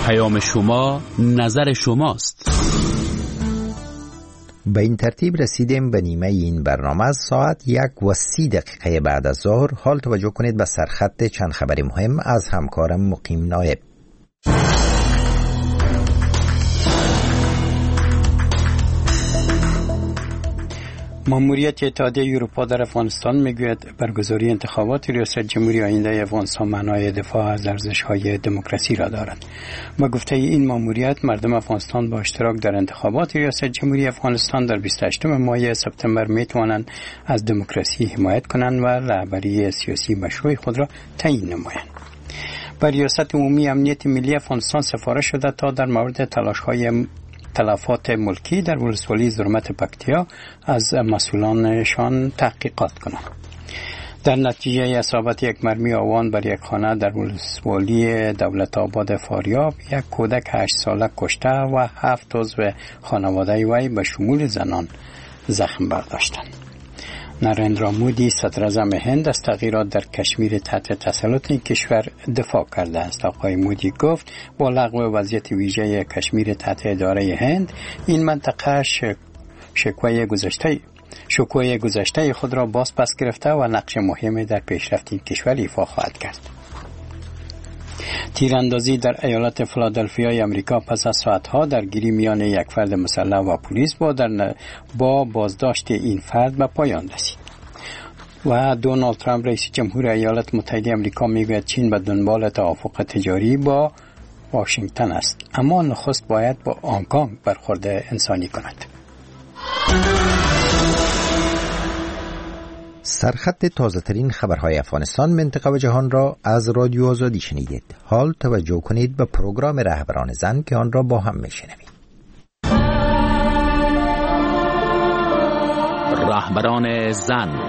پیام شما نظر شماست. به این ترتیب رسیدیم به نیمه این برنامه. از ساعت 1:30 بعد از ظهر حال توجه کنید به سرخط چند خبر مهم از همکارم مقیم نایب. ماموریت اتحادیه اروپا در افغانستان میگوید برگزاری انتخابات ریاست جمهوری آینده افغانستان معنای دفاع از ارزش‌های دموکراسی را دارد. با گفته این ماموریت مردم افغانستان با اشتراک در انتخابات ریاست جمهوری افغانستان در 28 ماه سپتامبر میتوانند از دموکراسی حمایت کنند و رهبری سیاسی مشروع خود را تعیین نمایند. بر ریاست عمومی امنیت ملی افغانستان سفارش شده تا در مورد تلفات ملکی در ولسوالی زرمت پکتیا از مسئولانشان تحقیقات کنند. در نتیجه اصابت یک مرمی آوان بر یک خانه در ولسوالی دولت آباد فاریاب، یک کودک 8 ساله کشته و 7 عضو خانواده وی به شمول زنان زخم برداشتند. نریندرا مودی صدر اعظم هند از تغییرات در کشمیر تحت تسلط این کشور دفاع کرده است. آقای مودی گفت با لغو وضعیت ویژه کشمیر تحت اداره هند، این منطقه شکوه گذشته خود را باز پس گرفته و نقش مهمی در پیشرفت این کشور ایفا خواهد کرد. تیراندازی در ایالت فیلادلفیا امریکا پس از ساعتها درگیری میان یک فرد مسلح و پلیس با بازداشت این فرد به پایان رسید. و دونالد ترامپ رئیس جمهور ایالات متحده امریکا میگوید چین به دنبال توافق تجاری با واشنگتن است، اما نخست باید با هنگ کنگ برخورد انسانی کند. سرخط تازه ترین خبرهای افغانستان، منطقه و جهان را از رادیو آزادی شنیدید. حال توجه کنید به پروگرام رهبران زن که آن را با هم میشنوید. رهبران زن.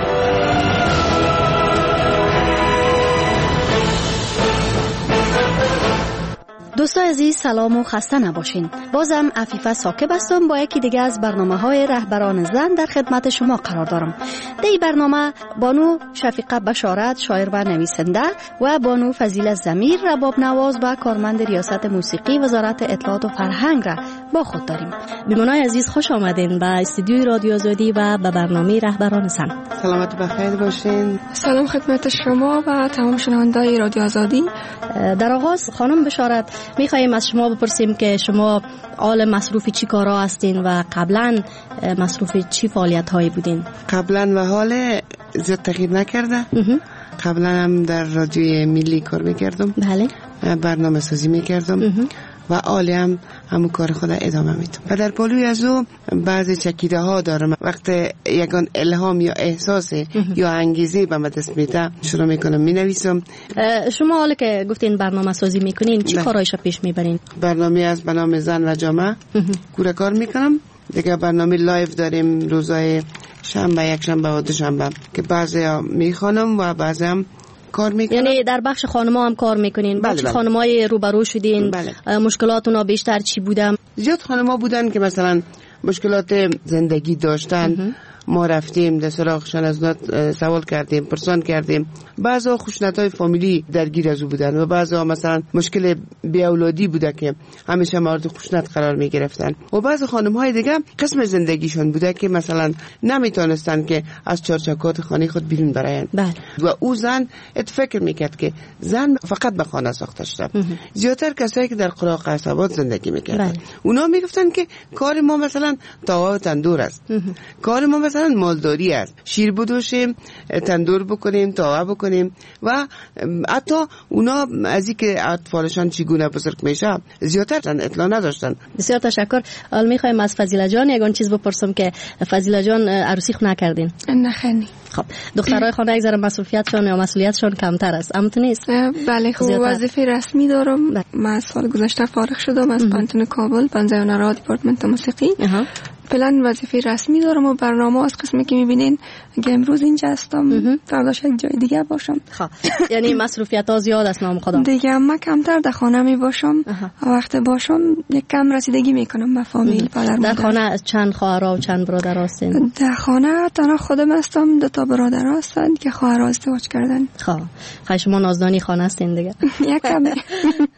دوستان عزیز سلام و خسته نباشین. بازم عفیفه ثاقب هستم با یکی دیگه از برنامه‌های رهبران زن در خدمت شما قرار دارم. در این برنامه بانو شفیقه بشارت، شاعر و نویسنده، و بانو فضیلت ضمیر، رباب نواز و کارمند ریاست موسیقی وزارت اطلاعات و فرهنگ را با خود داریم. بیمنای عزیز خوش آمدین به استودیوی رادیو آزادی و به برنامه رهبران زن. سلامت و بخیر باشین. سلام خدمت شما و تمام شنوندگان رادیو آزادی. در آغاز خانم بشارت میخوایم از شما بپرسیم که شما حال مصروف چی کارا هستین و قبلا مصروف چی فعالیت هایی بودین؟ قبلا و حال زیاد تغییر نکرده. قبلا هم در رادیوی ملی کار میکردم. بله. برنامه سازی میکردم و حالی هم همون کار خود ادامه میدم. و در پالوی از او بعضی چکیده ها دارم. وقتی یکان الهام یا احساس یا انگیزه به من دست میده شروع میکنم مینویسم. شما حالا که گفتین برنامه سازی میکنین چی کارایش پیش میبرین؟ برنامه از برنامه زن و جامعه کوره کار میکنم. دیگه برنامه لایف داریم روزای شنبه، یک شنبه و دوشنبه که بعضی ها میخوانم و بعضی هم کار میکنم. یعنی در بخش خانم‌ها هم کار میکنین؟ بله با خانم‌های روبرو شدین؟ بله. مشکلاتونا بیشتر چی بودن؟ زیاد خانم‌ها بودن که مثلا مشکلات زندگی داشتن. ما رفتیم در سراغشان از سوال کردیم، پرسان کردیم. بعضا خشونت‌های فامیلی درگیر از او بودن و بعضا مثلا مشکل بیاولادی بوده که همیشه مورد خشونت قرار می گرفتن و بعض خانم‌های دیگه قسم زندگیشون بوده که مثلا نمیتونستن که از چارچوبات خانه خود بیرون براین. و او زن فکر میکرد که زن فقط به خانه ساخته شده. زیادتر کسایی که در قراق قصبات زندگی میکردن اونا میگفتن که کار ما مثلا تاوا و تندور است. کار ما مثلا مالداری است. شیر بدوشیم، تندور بکنیم، تاوا بکنیم و حتی اونا از اینکه اطفالشان چگونه بزرگ میشه زیادتر اطلاع نداشتن. بسیار تشکر. حالا میخوایم از فضیله جان یگان چیز بپرسم که فضیله جان عروسی خو نکردین؟ نه خیلی. خب دخترای خانه یک ذره مسئولیتشون یا مسئولیتشون کمتر است. اما تو نیست؟ بله خب وظیفه رسمی دارم. من سال گذشته فارغ شدم از پانتون کابل، پنزیونرا دیپارتمنت موسیقی. فعلا وظیفه رسمی دارم و برنامه از قسمی که میبینین که امروز اینجا هستم فرداش یک جای دیگه باشم. خب یعنی مسئولیت ها زیاد است نام خدا دیگه. من کمتر در خانه می باشم. وقت باشم یک کم رسیدگی میکنم به فامیل پدر در خانه چند خواهر و چند برادر هستین؟ در خانه تنها خودم هستم. 2 تا برادر هستن که خواهر ازدواج کردن. خب شما نازدانی خانه هستین دیگه. یک کم.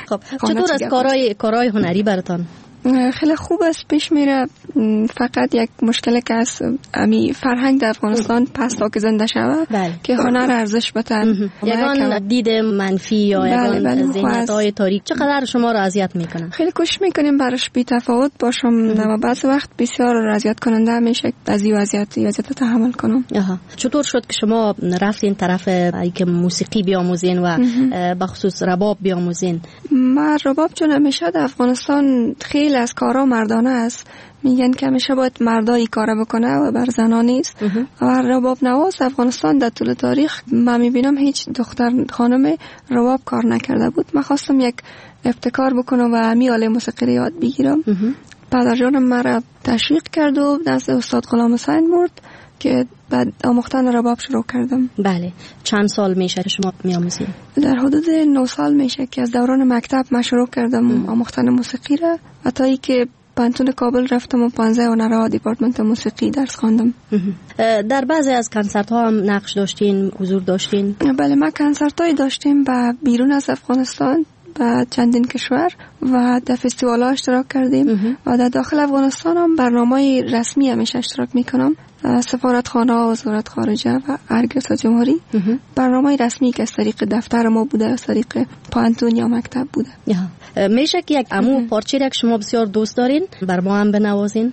خب چطور از کارهای هنری براتون؟ خیلی خوب است، پیش میره. فقط یک مشکلی که از امی فرهنگ در افغانستان پستا که زنده شود که هنر ارزش بتن یگان دید منفی یا یگان ذهنیت‌های تاریک چقدر شما را اذیت میکنن؟ خیلی کوشش میکنیم براش بی تفاوت باشم، اما بعضی وقت بسیار اذیت کننده میشه، از این وضعیت تحمل کنم. چطور شد که شما رفتین طرف که موسیقی بیاموزین و بخصوص رباب بیاموزین؟ ما رباب چون همیشه در افغانستان خیلی از کارا مردانه است، میگن که همیشه باید مردایی کار بکنه و بر زنان نیست. و رباب نواز افغانستان در طول تاریخ ما میبینم هیچ دختر خانم رباب کار نکرده بود. من خواستم یک ابتکار بکنم و همی آله موسیقی رو یاد بگیرم. پدر جانم مرا تشویق کرد و دست استاد غلام حسین برد که بعد آموختن رباب شروع کردم. بله. چند سال میشه شما میآموزید؟ در حدود 9 سال میشه که از دوران مکتب من شروع کردم آموختن موسیقی را و تا اینکه پانتون کابل رفتم و 15 هنرها دیپارتمنت موسیقی درس خواندم. در بعضی از کنسرت ها هم نقش داشتین، حضور داشتین؟ بله، ما کنسرت هایی داشتیم با بیرون از افغانستان و چندین کشور و در فستیوال ها اشتراک کردیم و در داخل افغانستان هم برنامه رسمی همیشه اشتراک میکنم. سفارتخانه ها، وزارت خارجه و ارگس جمهوری برنامه رسمی که از طریق دفتر ما بوده، از طریق پانتون یا مکتب بوده. میشه که یک امو پارچه که شما بسیار دوست دارین بر ما هم بنوازین؟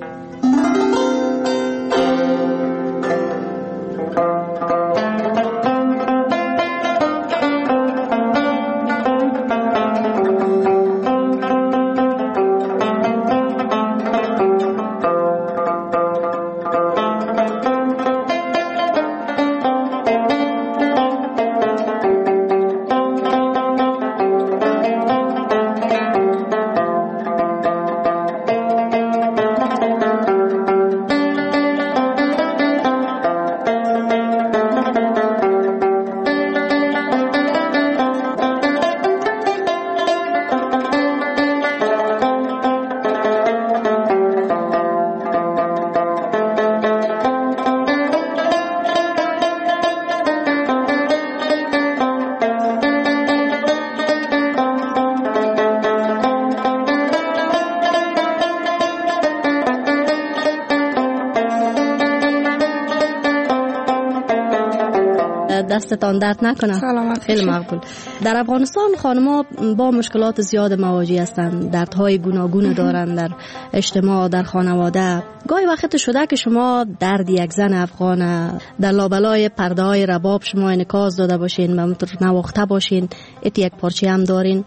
دستتان درد نکنه. خیلی مقبول. در افغانستان خانم‌ها با مشکلات زیاد مواجه هستند، دردهای گوناگون دارند در اجتماع، در خانواده. گاهی وقت شده که شما درد یک زن افغان در لابلای پرده های رباب شما انعکاس داده باشین و نواخته باشین، یک پارچه هم دارین؟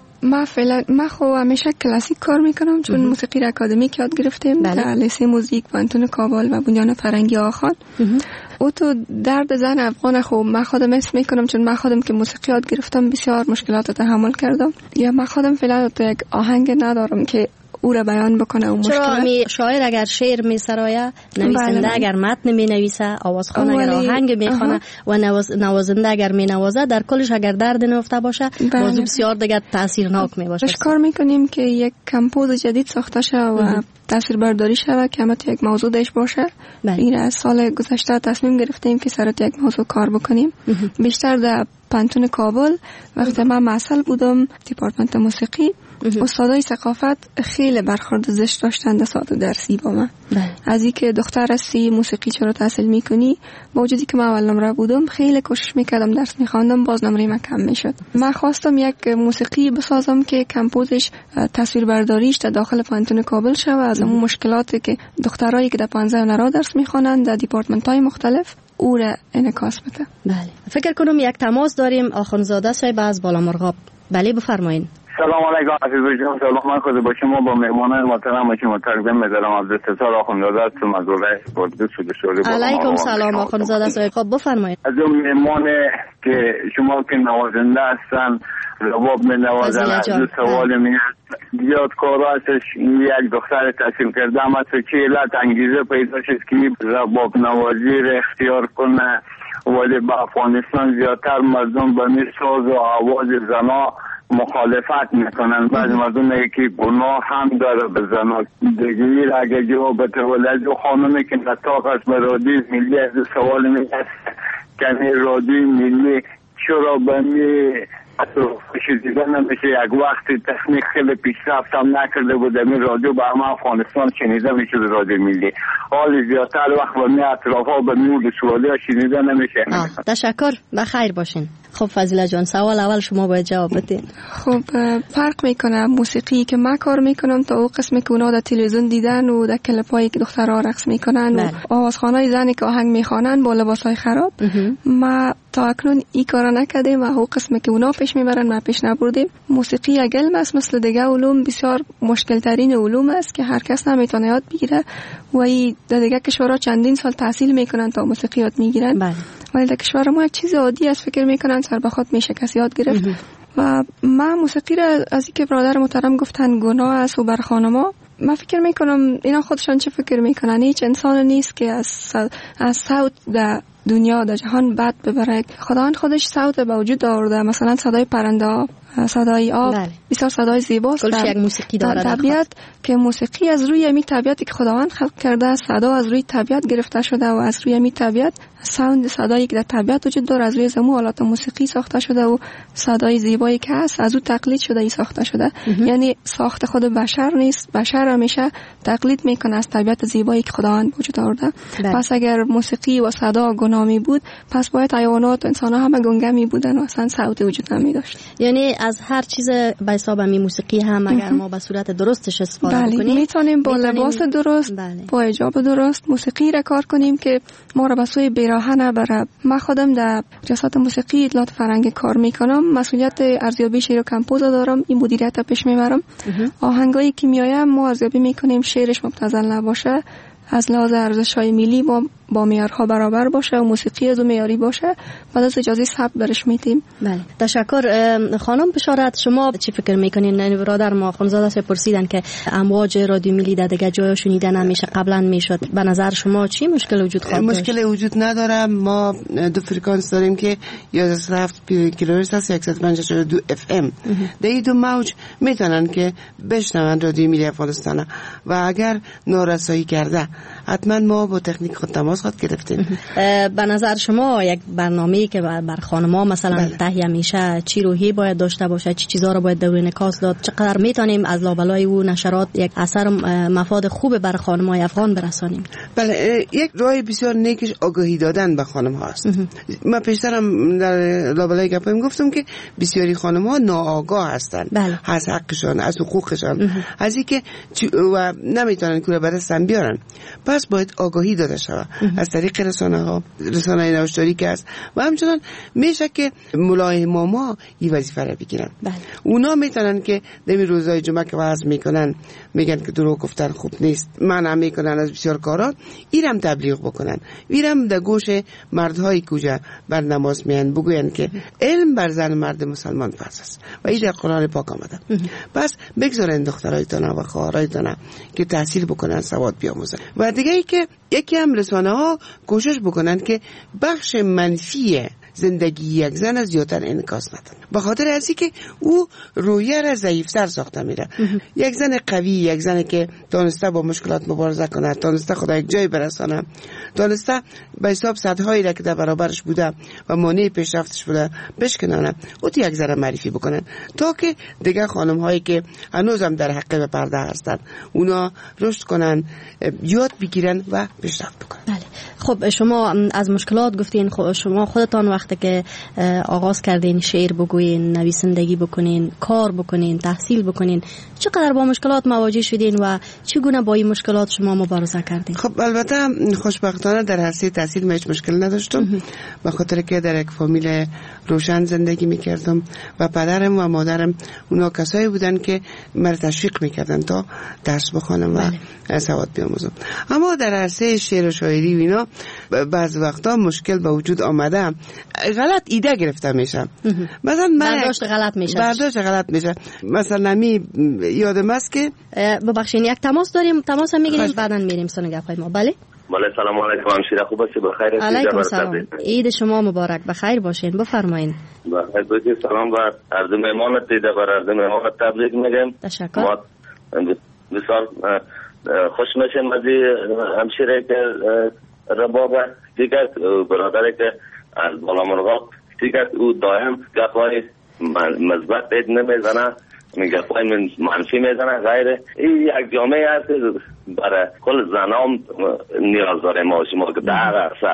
ما خب همیشه کلاسیک کار میکنم چون موسیقی اکادمیک یاد گرفتیم در لیسه موزیک پانتون کابل و بنیان فرنگی آخان. او تو درد زن افغان خب من خودم اسم میکنم چون من خودم که موسیقی یاد گرفتم بسیار مشکلات تحمل کردم. یا من خودم فعلا یک آهنگ ندارم که او را بیان بکنه اون مشکلات. شاعر اگر شعر می سرایه، نویسنده اگر متن می نویسه، آوازخوان اگر آهنگ می خونه و نوازنده اگر می نوازه، در کلش اگر درد نفته باشه موضوع بسیار دیگه تاثیرناک می باشه. کار میکنیم که یک کمپوز جدید ساخته شه و تصویر برداری شود که همت یک موضوع داشته باشه. این از سال گذشته تصمیم گرفتیم که سرت یک موضوع کار بکنیم. بیشتر در پانتون کابل وقتی من معسل بودم دیپارتمنت موسیقی، استادای ثقافت خیلی برخورد زشت داشتند در ساعت درسی با من. از اینکه دختر هستی موسیقی چرا تحصیل میکنی، با وجودی که من اول نمره بودم خیلی کوشش میکردم درس میخواندم، باز نمره من کم میشد. من خواستم یک موسیقی بسازم که کمپوزش تصویر برداریش در داخل پانتون کابل شود، از اون مشکلاتی که دخترایی که در 15 هنرها درس میخوانند در دیپارتمنت های مختلف او را انعکاس بده. بله. فکر کنم یک تماس داریم. آخوندزاده صاحب از بالامرغاب. بله بفرمایید. سلام علیکم عزیز جان، سلام خود با شما با مهمانان محترم شما تقدیم می‌دارم. عبدالستار آخوندزاده هستم از ولایت بادغیس شده. علیکم سلام آخوندزاده صاحب. خب بفرمایید. از اون مهمان که شما که نوازنده هستن، رباب می‌نوازن، از سوال میاد زیاد کارا هستش. یک دختر تحصیل کرده اما چه علت انگیزه پیدا شد که رباب نوازی را اختیار کنه، ولی با افغانستان زیادتر مردم به می ساز و آواز زنا مخالفت میکنن. بعض مردم که گناه هم داره به زنا دیگری را اگه جواب بتولد و خانمی که نطاق است به رادیو ملی از سوال میگه که رادیو ملی چرا به می شنیدن نمیشه. یک وقتی تکنیک خیلی پیشرفت هم نکرده بود این رادیو به همه افغانستان شنیده میشد رادیو ملی. حال زیادتر وقت به می اطراف ها به نور سوالی ها شنیده نمیشه. تشکر، بخیر باشین. خب فضیله جان، سوال اول شما باید جواب بدین. خب فرق میکنه موسیقی که من کار میکنم تا او قسمی که اونا در تلویزیون دیدن و در کلیپایی که دخترها رقص میکنن و آوازخوانای زنی که آهنگ میخوانن با لباسای خراب. ما تا اکنون این کارا نکردیم و او قسمی که اونا پیش میبرن ما پیش نبردیم. موسیقی یک علم است مثل دیگه علوم، بسیار مشکل ترین علوم است که هر کس نمیتونه یاد بگیره و ای در دیگه کشورها چندین سال تحصیل میکنن تا موسیقی یاد میگیرن. ولی در کشور ما یک چیز عادی است، فکر میکنن سر به خود میشه کسی یاد گرفت. و من موسیقی را از اینکه برادر محترم گفتن گناه است و بر خانما، من فکر میکنم اینا خودشان چه فکر میکنن. هیچ انسان نیست که از صوت در دنیا در جهان بد ببره. خداوند خودش صوت به وجود آورده، مثلا صدای پرنده ها، صدای آب، بسیار صدای زیباست. یک موسیقی داره در طبیعت که موسیقی از روی می طبیعتی که خداوند خلق کرده، صدا از روی طبیعت گرفته شده و از روی می طبیعت ساوند صدایی که در طبیعت وجود داره از روی زمو آلات موسیقی ساخته شده و صدای زیبایی که هست از او تقلید شده ای ساخته شده. یعنی ساخت خود بشر نیست، بشر همیشه تقلید میکنه از طبیعت زیبایی که خداوند وجود آورده. پس اگر موسیقی و صدا گنامی بود، پس باید حیوانات و انسان‌ها همه گنگمی بودن و اصلا صوت وجود نمی داشت. یعنی از هر چیز به حساب می موسیقی هم اگر ما به صورت درستش استفاده کنیم، میتونیم با لباس درست، با حجاب درست موسیقی را کار کنیم که ما را به سوی بیراهه نبره. من خودم در جلسات موسیقی اطلاعات فرهنگی کار میکنم، مسئولیت ارزیابی شعر و کمپوز دارم، این مدیریت پیش میبرم. آهنگایی که میآید ما ارزیابی میکنیم شعرش مبتذل نباشه، از لحاظ ارزش‌های ملی با معیارها برابر باشه و موسیقی از معیاری باشه، بعد از اجازه ثبت برش میدیم. بله، تشکر. خانم بشارت، شما چی فکر میکنین؟ برادر ما خانزاده سے پرسیدن که امواج رادیو ملی در دیگه جای شنیده نمیشه، قبلا میشد. به نظر شما چی مشکل وجود خواهد داشت؟ مشکل وجود نداره. ما دو فرکانس داریم که 1107 کیلوهرتز است، 105.2 اف ام. در این دو موج میتونن که بشنون رادیو ملی افغانستان و اگر نارسایی کرده حتما ما با تکنیک خود تماس خود گرفتیم. به نظر شما یک برنامه‌ای که بر خانم‌ها مثلا تهیه میشه چی روحی باید داشته باشه، چی چیزا رو باید در انعکاس داد، چقدر میتونیم از لابلای او نشرات یک اثر مفاد خوب بر خانم‌های افغان برسانیم؟ بله، یک راه بسیار نیکش آگاهی دادن به خانم‌ها است. من پیشترم در لابلای گپم گفتم که بسیاری خانم‌ها ناآگاه هستند از حقشان، از حقوقشان، از اینکه و نمیتونن کوره به دستن بیارن. پس باید آگاهی داده شود از طریق رسانه‌های نوشتاری که است و همچنان میشه که ملاهماما این وظیفه را بگیرن. اونا میتونن که در روزهای جمعه که وعظ میکنن میگن که دروغ گفتن خوب نیست، منع میکنن از بسیار کارا، اینم تبلیغ بکنن، اینم در گوش مردهای کجا بر نماز میان بگوین که علم بر زن مرد مسلمان فرض است و این در قرآن پاک آمده. پس بگذارن دخترایتان و خواهرایتان که تحصیل بکنن، سواد بیاموزن. و دیگه ای که یکی هم رسانه ها کوشش بکنن که بخش منفی زندگی یک زن از زیادتر انعکاس ندن، به خاطر ازی که او رویه را ضعیفتر ساخته میره. یک زن قوی، یک زن که دانسته با مشکلات مبارزه کنه، دانسته خدا یک جای برسانه، دانسته به حساب سدهایی را که در برابرش بوده و مانع پیشرفتش بوده بشکنانه، او یک ذره معرفی بکنن تا که دیگه خانم هایی که هنوز هم در حق به پرده هستن اونا رشد کنن، یاد بگیرن و پیشرفت بکنن. بله. خب شما از مشکلات گفتین، شما خودتان وقتی که آغاز کردین شعر بگوین، نویسندگی بکنین، کار بکنین، تحصیل بکنین، چقدر با مشکلات مواجه شدین و چگونه با این مشکلات شما مبارزه کردین؟ خب البته خوشبختانه در حوزه تحصیل هیچ مشکل نداشتم، به خاطر که در یک فامیل روشن زندگی میکردم و پدرم و مادرم اونا کسایی بودن که مرا تشویق میکردن تا درس بخونم و سواد بیاموزم. اما در عرصه شعر و شاعری و اینا بعض وقتا مشکل به وجود آمده، غلط ایده گرفته میشه، مثلا برداشت غلط میشه. مثلا یادم است که ببخشید یک تماس داریم، تماس هم میگیریم بعداً میریم سن گپای ما. بله سلام علیکم همشیره، خوب هستی؟ بخیر هستی؟ علیکم سلام، عید شما مبارک، بخیر باشین، بفرمایین. بخیر باشید. سلام بر عرض مهمانت دیده، بر عرض مهمانت تبریک میگم. تشکر. ما بسیار خوش میشیم از همشیره که رباب دیگر برادره که از بالا مرغاب دیگر او دائم گپای مثبت نمیزنه، میگه پای منفی میزنه غیره. این یک جامعه هست برای کل زنان نیاز داره ما شما که در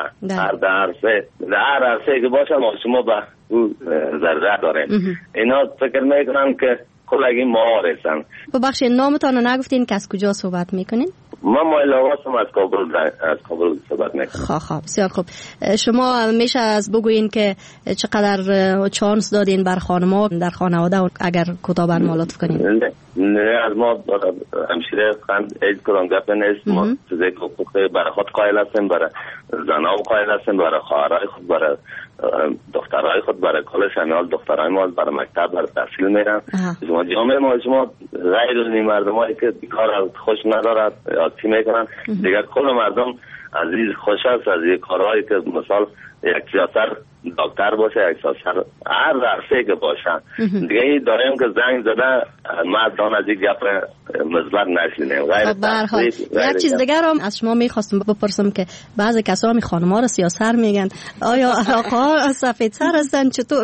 عرصه که باشه ما شما به او ضرورت داریم. اینا فکر میکنن که کلگی ما هستن. ببخشید نامتان نگفتین که از کجا صحبت میکنین؟ من مایل آقاستم از کابل صحبت میکنم. خواه بسیار خوب. شما میشه از بگوین که چقدر چانس دادین بر خانما در خانواده اگر کوتاه برنامه لطف کنین؟ نه از ما همشیره خند ایج کدام گپ نیست. ما چیزی که برای خود قائل هستیم، برای زنها قائل هستیم، برای خواهرای خود، برای دخترای خود، برای کل شمیال دخترای ما برای مکتب برای تحصیل میرن. شما جامعه ما شما غیر از این مردمایی که کار خوش ندارد یا چی میکنن دیگر کل مردم عزیز خوش است از این کارهایی که مثال یک سیاسر دکتر باشه، یک سیاسر هر عرصه که باشن دیگه این داریم که زنگ زده مردان از این گپ مثبت نشینیم. یک چیز دیگر هم از شما میخواستم بپرسم که بعضی کسا می خانم‌ها رو سیاسر میگن، آیا آقا سفید سر هستن چطور؟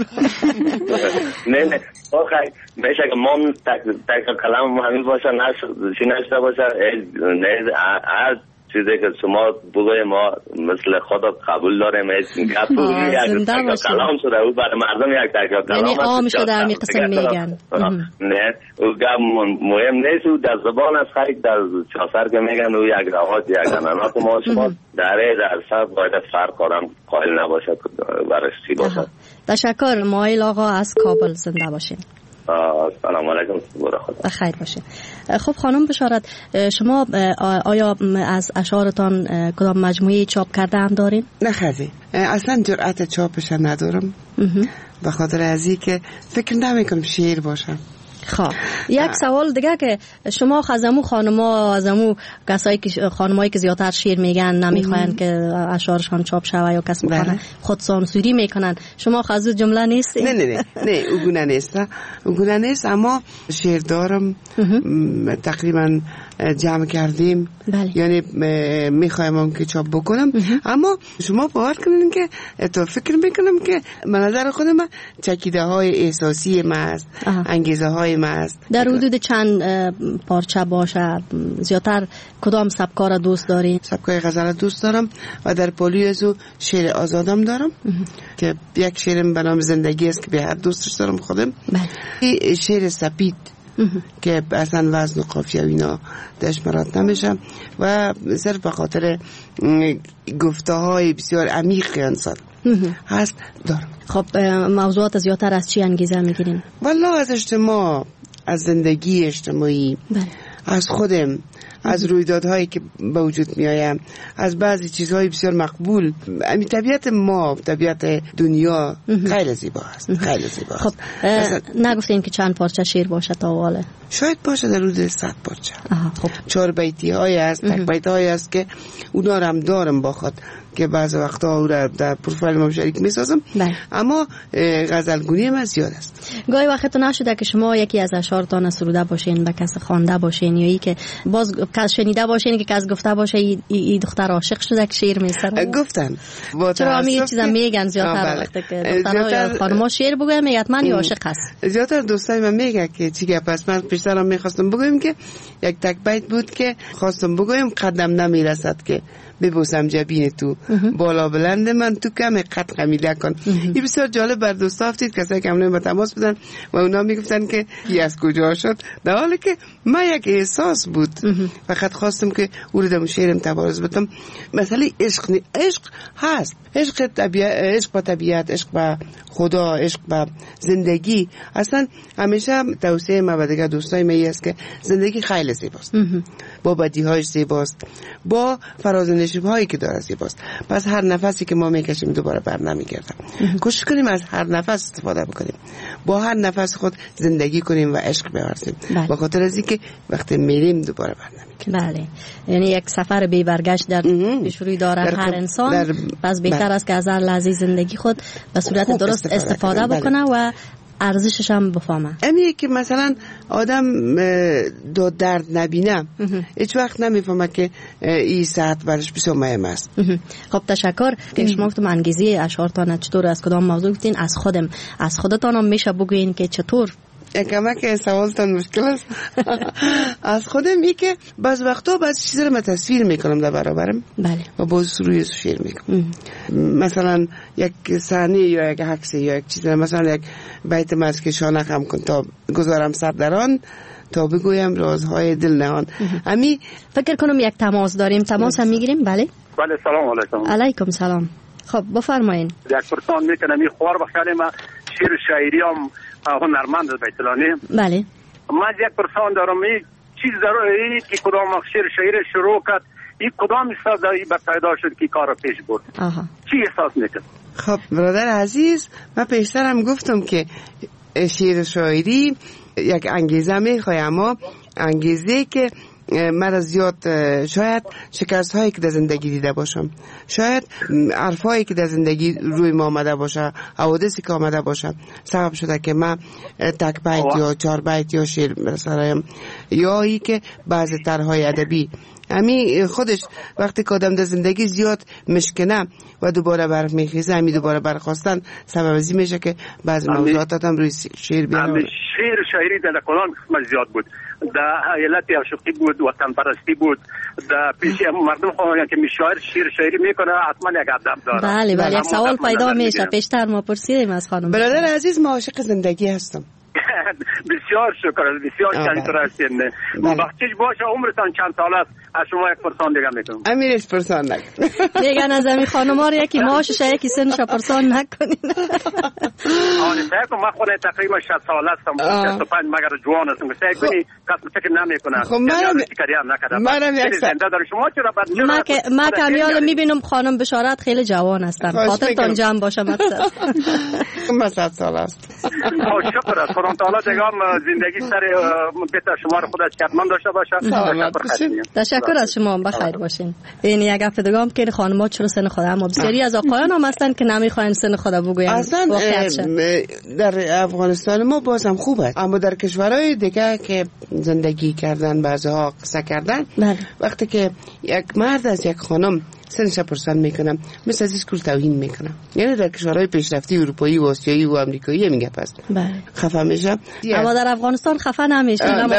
نه آخه میشه که من تک کلام همین باشه نشته باشه نه هر چیزی که شما بگوی ما مثل خدا قبول داریم یک کلام شده او برای مردم یک کلام یعنی عام شده در می قسم میگن نه او گم مهم نیست او در زبان از خیلی در چاسر که میگن او یک روات یک انانات ما شما در سر باید فرق کارم قائل نباشد برش چی باشد. تشکر. مایل آقا از کابل زنده باشین. سلام علیکم. بخیر باشین. خب خانم بشارت، شما آیا از اشعارتان کدام مجموعه چاپ کرده هم دارین؟ نه خیلی اصلا جرأت چاپش ندارم به خاطر ازی که فکر نمیکنم شعر باشم. خب یک سوال دیگه که شما خزمو خانما ازمو کسایی که خانمایی که زیادتر شعر میگن نمیخواین که اشعارشان چاپ شوه یا کس میکنن خود سانسوری میکنن، شما خزو جمله نیستی؟ نه او گونه نیست اما شعر دارم تقریبا جمع کردیم. یعنی میخوایم که چاپ بکنم اما شما باور کنین که تو فکر میکنم که منظر خودم چکیده های احساسی ما است، انگیزه های ما است. در حدود چند پارچه باشه؟ زیادتر کدام سبکا را دوست داری؟ سبکای غزل دوست دارم و در پولیوزو شعر آزادم دارم که یک شعرم به نام زندگی است که به هر دوستش دارم خودم. شعر سپید که اصلا وزن و قافیه و اینا دشمرات نمیشم و صرف به خاطر گفته های بسیار عمیق انسان هست دارم. خب موضوعات زیادتر از چی انگیزه میگیرین؟ والله از اجتماع، از زندگی اجتماعی، از خودم، از رویدادهایی که به وجود می آیم، از بعضی چیزهای بسیار مقبول. طبیعت ما، طبیعت دنیا خیلی زیبا است، خیلی زیبا است. خب نگفتین که چند پارچه شعر باشه تا حالا؟ شاید باشه در حدود 100 پارچه. خب 4 بیتی های است، تک بیت های است که اونا رو هم دارم باخد که بعض وقتا او را در پروفایل ما شریک میسازم. اما غزلگونی من زیاد است. گاهی وقت نشده که شما یکی از اشعارتان سروده باشین، به کس خوانده باشین یا ای که باز کس شنیده باشین که کس گفته باشه ای دختر عاشق شده که شعر میسره؟ گفتن چرا همین چیزا میگن زیادتر وقتی که دخترها یا خانم‌ها شعر بگوین میگن حتما عاشق هست. زیادتر دوستای من میگه که چی گپ است. من پیشترم میخواستم بگویم که یک تک بیت بود که خواستم بگویم قدم نمیرسد که ببوسم جبین تو بالا بلند من تو کم قد خمیده کن. این بسیار جالب بر دوستا افتید کسایی که همون با تماس بودن و اونا میگفتن که کی از کجا شد، در حالی که من یک احساس بود فقط خواستم که او رو در شعرم تبارز بدم. مثلا عشق هست، عشق با طبیعت، عشق با خدا، عشق با زندگی. اصلا همیشه توصیه ما و دیگه دوستای من است که زندگی خیلی زیباست، با بدیهایش زیباست، با فرازنشیب‌هایی که داره زیباست. پس هر نفسی که ما میکشیم دوباره بر نمیگرده. کوشش کنیم از هر نفس استفاده بکنیم، با هر نفس خود زندگی کنیم و عشق بورزیم، با خاطر از اینکه وقتی میریم دوباره بر نمیگردیم. بله، یعنی یک سفر بی برگشت در پیش روی داره هر انسان. پس بهتر است که از هر لحظه زندگی خود به صورت درست استفاده بکنه و ارزشش هم بفهمه. اینی که مثلا آدم دو درد نبینه هیچ وقت نمیفهمه که این ساعت برش بسیار مهم است. خب تشکر که شما گفتم انگیزه اشعارتان چطور از کدام موضوع گفتین، از خودتان هم میشه بگوین که چطور؟ کمک سوالتان مشکل است. از خودم ای که بعض وقتا بعض چیزا رو من تصویر میکنم در برابرم. بله. و باز روی شعر میکنم. مثلا یک صحنه یا یک عکس یا یک چیز، مثلا یک بیت است که شانخم کن تا گذارم سر در آن تا بگویم رازهای دل نهان. امی فکر کنم یک تماس داریم. تماس هم میگیریم. بله. بله سلام علیکم. علیکم سلام. خب بفرمایید. یک پرسان میکنم این خوار بخیلی ما شعر شاعری هم هنرمند بیتلانی. بله. من یک پرسان دارم، این چیز ضروری که کدام شعر شاعری شروع کرد، این کدام احساس بر پیدا شد که کار پیش برد؟ چی احساس میکرد؟ خب برادر عزیز، من پیشترم گفتم که شعر شاعری یک انگیزه میخواه، اما انگیزه که من زیاد شاید شکست هایی که در زندگی دیده باشم، شاید حرف هایی که در زندگی روی ما آمده باشه، حوادثی که آمده باشه سبب شده که من تک بیت یا 4 بیت یا شعر برسایم، یا ای که بعض طرحهای ادبی امی خودش وقتی که آدم در زندگی زیاد مشکنه و دوباره برمیخیزه، امی دوباره برخواستن سبب ازی میشه که بعض موضوعات هم روی شعر بیاره. شعر شاعری در کلان قسمت زیاد بود، در حیلت عاشقی بود، وطن پرستی بود، در پیش مردم خواهند که شاعر شعر شاعری میکنه حتما یک ادب داره. بله بله، یک سوال پیدا میشه. پیشتر ما پرسیدیم از خانم. برادر عزیز، ما عاشق زندگی هستم. بسیار شکر، بسیار شکر هستین. وقتیش باشه عمرتان چند سال است، از شما یک پرسان دیگه میکنم. امیرش پرسان نکن. میگن از امی خانم ها رو یکی ماشش یکی سنش پرسان نکنین. آره سعی کن، من خودم تقریبا 60 سال هستم، 65 مگر جوان هستم، سعی کنی کس فکر نمیکنه. خب منم یک زنده داره. شما چرا بعد ما کمیال میبینم خانم بشارت خیلی جوان هستن، خاطرتان جمع باشه مقصد. من 100 سال است. شکر است. خدا تعالی دیگه زندگی سر بیت شما رو خودش کتمان داشته باشه. تشکر از شما، بخیر باشین. این یک گپ دیگه که خانم‌ها چرا سن خود، اما بسیاری از آقایان هم هستن که نمیخواین سن خود بگوین. اصلا در افغانستان ما بازم خوبه، اما در کشورهای دیگه که زندگی کردن بعضها قصه کردن، وقتی که یک مرد از یک خانم سنش پرسان میکنم مثل از اسکول توهین میکنم. یعنی در کشورهای پیشرفته اروپایی و آسیایی و امریکایی میگه پس خفه میشه، اما در افغانستان خفه نمیشه، اما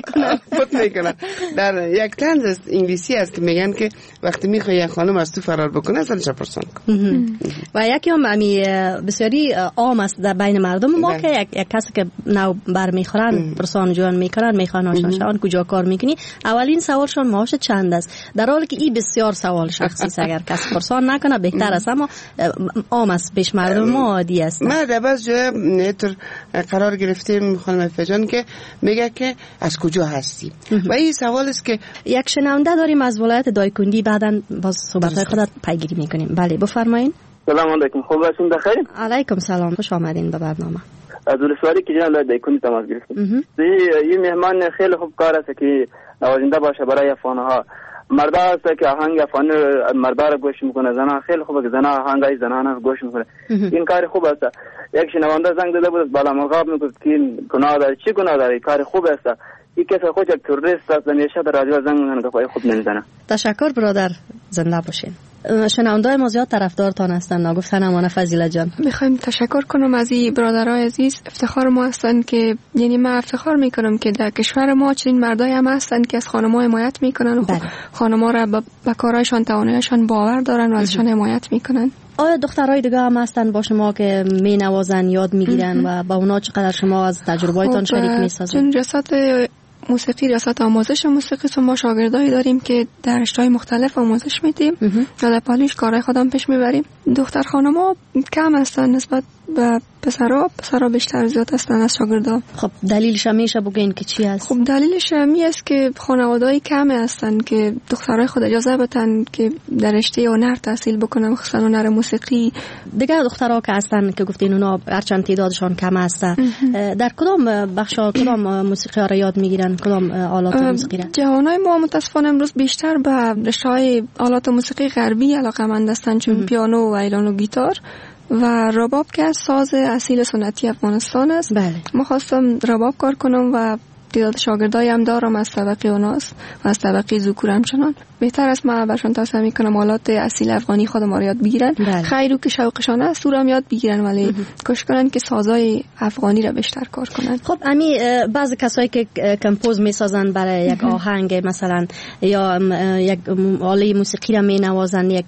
خود میکنن. در یک طنز انگلیسی است که میگن که وقتی میخوای یک خانم از تو فرار بکنه سنش پرسان کن. و یکی هم بسیاری عام است در بین مردم ما که یک کسی که نو بر میخورن پرسان جوان میکنن، میخوان آشنا شون کجا کار میکنی، اولین سوالشون معاش چند است، در حالی که این بسیار سوال شخصی اگر کس پرسان نکنه بهتر است، اما عام است پیش مردم ما عادی است. من در بعض جای قرار گرفتیم خانم فجان که میگه که از کجا هستی و این سوال است که یک شنونده داریم از ولایت دایکندی، بعداً باز صحبت‌های خودت پیگیری میکنیم. بله بفرمایین. سلام علیکم، خوب هستین؟ بخیر. علیکم سلام، خوش آمدین به برنامه. از ولسوالی که جناب دایکندی تماس گرفتیم. این مهمان خیلی خوب کار است که نوازنده باشه برای افغان‌ها. مردا است که آهنگ افغانی مردا رو گوش میکنه، زنا خیلی خوبه که زنا آهنگای زنانه رو گوش میکنه. این کار خوب است. یک شنونده زنگ داده بود بالا مقام میگفت که این گناه داره. چی گناه داره؟ کار خوب است. این کس خود یک تروریست است، همیشه در رادیو زنگ میزنه که پای خوب نمیزنه. تشکر برادر، زنده باشین. شنونده‌های ما زیاد طرفدارتان هستن، نگفتن امانه فضیلت جان. میخوایم تشکر کنم از این برادرای عزیز، افتخار ما هستن که یعنی من افتخار میکنم که در کشور ما چنین مردای هم هستن که از خانم‌ها حمایت میکنن و خانم‌ها را به کارهایشان تواناییشان باور دارن و ازشان حمایت میکنن. آیا دخترای دیگه هم هستن با شما که می نوازن، یاد میگیرن و با اونا چقدر شما از تجربه‌تان شریک میسازن؟ چون ریاست موسیقی، ریاست آموزش موسیقی، ما شاگردایی داریم که در رشته‌های مختلف آموزش میدیم و در پالیش کارهای خودم پیش میبریم. دختر خانم‌ها کم هستن نسبت به پسرها بیشتر زیاد هستن از شاگردا. خب دلیلش میشه بگین که چی است؟ خب دلیلش می است که خانواده‌ای کم هستن که دخترای خود اجازه بدن که در رشته هنر تحصیل بکنن، خصوصا هنر موسیقی. دیگه دخترها که هستن که گفتین اونا هرچند تعدادشان کم هست، در کدام بخشا کدام موسیقی ها را یاد میگیرن، کدام آلات موسیقی را؟ جوانای ما متاسفانه امروز بیشتر به رشته‌های آلات موسیقی غربی علاقه‌مند هستن، چون پیانو و ویولن و گیتار و رباب که از ساز اصیل سنتی افغانستان است. بله. ما خواستم رباب کار کنم و تعداد شاگردایی هم دارم از طبقه اوناس و از طبقه ذکور همچنان. بهتر است من برشان توصیه میکنم آلات اصیل افغانی خودم رو یاد بگیرن. خیرو که شوقشان است او هم یاد بگیرن، ولی کوشش کنن که سازای افغانی را بیشتر کار کنن. خب امی بعضی کسایی که کمپوز میسازن برای یک آهنگ مثلا یا یک آله موسیقی را مینوازن، یک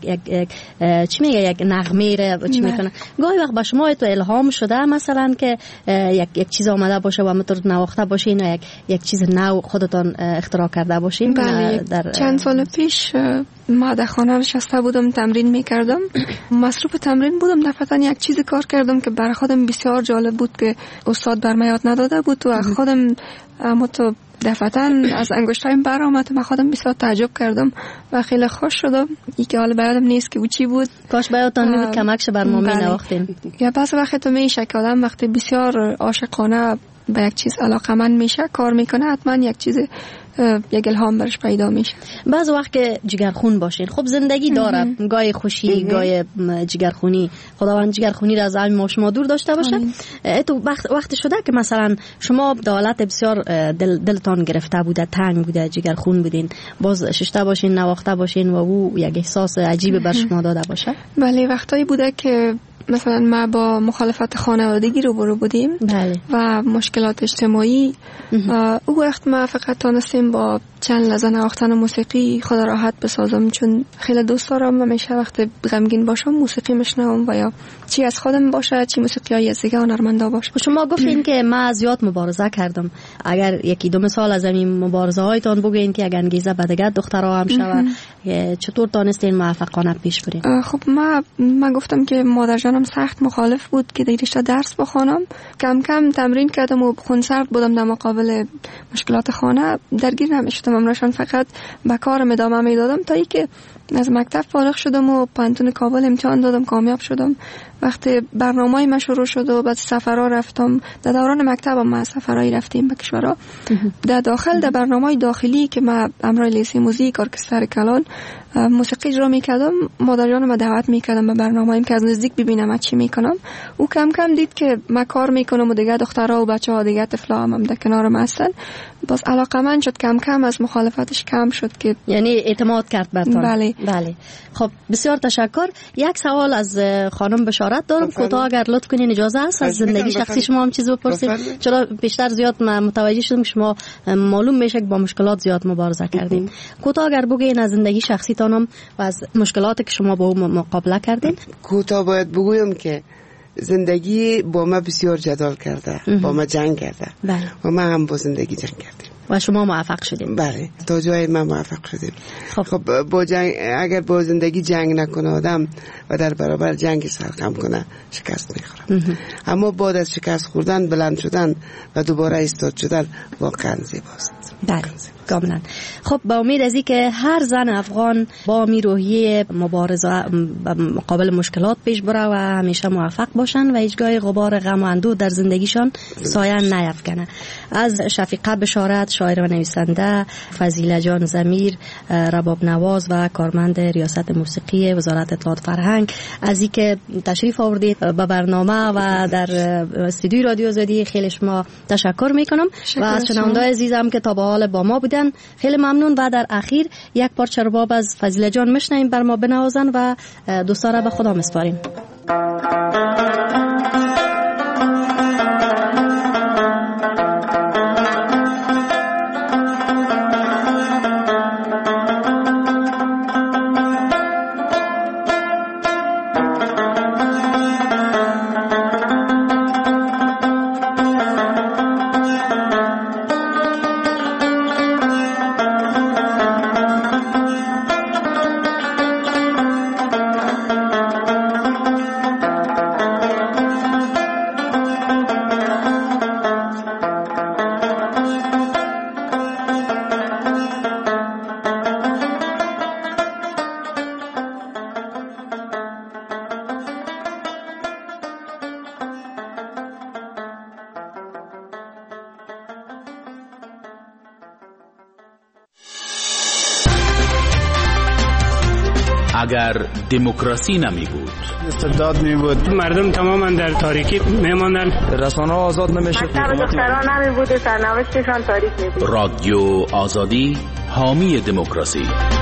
چی میگه، یک نغمه را چی میکنن، گاهی وقت با شما تو الهام شده مثلا که یک چیز آمده باشه و متر نواخته باشین و یک چیز نو خودتان اختراع کرده باشین؟ بله. در چند سال پیش ما در خانه نشسته بودم تمرین میکردم، مصروف تمرین بودم، دفعتا یک چیزی کار کردم که برای خودم بسیار جالب بود که استاد بر من یاد نداده بود و خودم تو دفعتا از انگشتایم برآمد و من خودم بسیار تعجب کردم و خیلی خوش شدم. این که حالا بیادم نیست که چی بود، کاش بیادتان نمید کمکش بر ما مینواختین. یا بعض وقت تو میشه که آدم وقتی بسیار عاشقانه به یک چیز علاقمند میشه کار میکنه، حتما یک چیز یک الهام برش پیدا میشه. بعض وقت که جگرخون باشین، خب زندگی داره گای خوشی گای جگرخونی، خداوند جگرخونی را از علم ما شما دور داشته باشه. تو وقت شده که مثلا شما دولت بسیار دلتان گرفته بوده، تنگ بوده، جگرخون بودین، باز ششته باشین، نواخته باشین و او یک احساس عجیب بر شما داده باشه؟ بله، وقتایی بوده که مثلا ما با مخالفت خانوادگی روبرو بودیم. بله. و مشکلات اجتماعی. او وقت ما فقط تانستیم با چند لحظه نواختن موسیقی خود راحت بسازم، چون خیلی دوست دارم همیشه وقت غمگین باشم موسیقی میشنوم و یا چی از خودم باشه چی موسیقی از دیگه هنرمندا باشه. شما گفتین که من زیاد مبارزه کردم، اگر یکی دو مثال از این مبارزه هایتان بگین که اگر انگیزه به دیگه دخترها هم شوه، چطور تانستین موفقانه پیش برین؟ خب من گفتم که مادر جانم سخت مخالف بود که در رشته درس بخوانم. کم کم تمرین کردم و خونسرد بودم در مقابل مشکلات خانه، درگیر نمیشدم، امرشان فقط به کارم ادامه میدادم تا اینکه از مکتب فارغ شدم و پانتون کابل امتحان دادم، کامیاب شدم. وقتی برنامه‌ای من شروع شد و بعد سفرها رفتم، در دوران مکتبم ما سفرهایی رفتیم به کشورها. در برنامه‌های داخلی که ما امرای لیسه موزیک ارکستر کلان موسیقی اجرا میکردم، مادر جانم دعوت میکردم به برنامه‌ایم که از نزدیک ببینم چی میکنم. او کم کم دید که من کار میکنم و دیگه دخترها و بچه‌ها دیگه طفلا هم در کنارم هستن، باز علاقه‌مند شد، کم کم از مخالفتش کم شد که یعنی اعتماد کرد برتون. بله. خب بسیار تشکر. یک سوال از خانم بشارت دارم، کوتاه اگر لطف کنین اجازه است از زندگی شخصی شما هم چیز بپرسید، چرا بیشتر زیاد متوجه شدم که شما معلوم میشه که با مشکلات زیاد مبارزه کردین. کوتاه اگر بگین از زندگی شخصی تانم و از مشکلاتی که شما با اون مقابله کردین. کوتاه باید بگویم که زندگی با ما بسیار جدال کرده، با ما جنگ کرده. بله. و ما هم با زندگی جنگ کردیم و شما موفق شدیم. بله، تا جای ما موفق شدیم. خب با جنگ، اگر با زندگی جنگ نکنه آدم و در برابر جنگ سرخم کنه شکست میخوره. اما بعد از شکست خوردن بلند شدن و دوباره ایستاد شدن واقعا زیباست. بله کاملا. خب با امید از که هر زن افغان با روحیه مبارزه مقابل مشکلات پیش بره و همیشه موفق باشن و هیچگاه غبار غم و اندوه در زندگیشان سایه نیفکنه. از شفیقه بشارت، شاعر و نویسنده، فضیله جان ضمیر، رباب نواز و کارمند ریاست موسیقی وزارت اطلاعات فرهنگ، از اینکه تشریف آوردید به برنامه و در استودیوی رادیو آزادی خیلی شما تشکر میکنم و از شنونده‌های عزیزم که تا به حال با ما بودن خیلی ممنون. و در اخیر یک پارچه رباب از فضیله جان میشنویم بر ما بنوازن و دوستا را به خدا میسپاریم. اگر دموکراسی نمی بود؟ استبداد می بود. مردم تماما در تاریکی میماندن. رسانه آزاد نمیشد. مکتب دختران نمی بود. سرنوشتشان تاریک می بود. رادیو آزادی حامی دموکراسی.